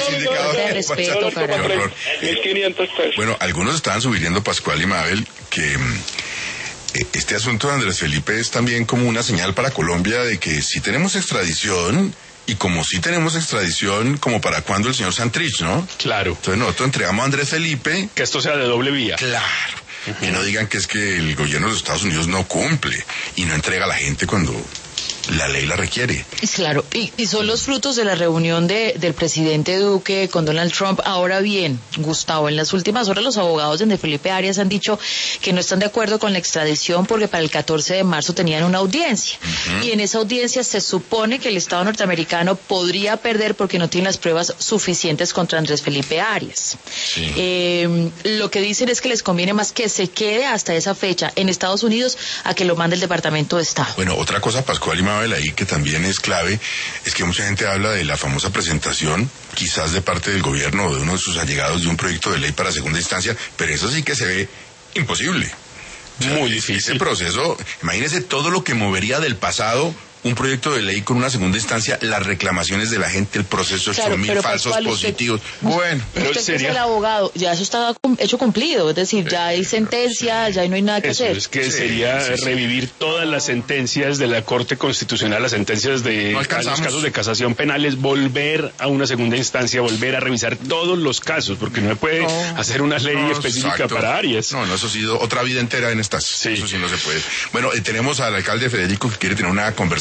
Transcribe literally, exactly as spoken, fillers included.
indicador de respeto, carajo. mil quinientos pesos. Bueno, algunos estaban sugiriendo, Pascual y Mabel, que este asunto de Andrés Felipe es también como una señal para Colombia de que si tenemos extradición, y como si tenemos extradición, como para cuando el señor Santrich, ¿no? Claro. Entonces nosotros entregamos a Andrés Felipe. Que esto sea de doble vía. Claro. Uh-huh. Que no digan que es que el gobierno de los Estados Unidos no cumple y no entrega a la gente cuando la ley la requiere. Claro, y, y son los frutos de la reunión de, del presidente Duque con Donald Trump. Ahora bien, Gustavo, en las últimas horas los abogados de Felipe Arias han dicho que no están de acuerdo con la extradición porque para el catorce de marzo tenían una audiencia. Uh-huh. Y en esa audiencia se supone que el Estado norteamericano podría perder porque no tiene las pruebas suficientes contra Andrés Felipe Arias. Sí. Eh, lo que dicen es que les conviene más que se quede hasta esa fecha en Estados Unidos a que lo mande el Departamento de Estado. Bueno, otra cosa, Pascual y Mabel, ahí que también es clave, es que mucha gente habla de la famosa presentación, quizás de parte del gobierno o de uno de sus allegados, de un proyecto de ley para segunda instancia, pero eso sí que se ve imposible. O sea, muy difícil. Ese proceso, imagínese todo lo que movería del pasado un proyecto de ley con una segunda instancia, las reclamaciones de la gente, el proceso, claro, ocho mil falsos Pascual, positivos. Usted, bueno, pero usted sería... es el abogado, ya eso está hecho cumplido, es decir, ya hay sentencia, sí. ya no hay nada que eso hacer. Es que sí, sería sí, sí. revivir todas las sentencias de la Corte Constitucional, las sentencias de no los casos de casación penales, volver a una segunda instancia, volver a revisar todos los casos, porque no se puede no, hacer una ley no, específica exacto. para Arias. No, no, eso ha sido otra vida entera en estas. Sí. Eso sí no se puede. Bueno, eh, tenemos al alcalde Federico que quiere tener una conversación.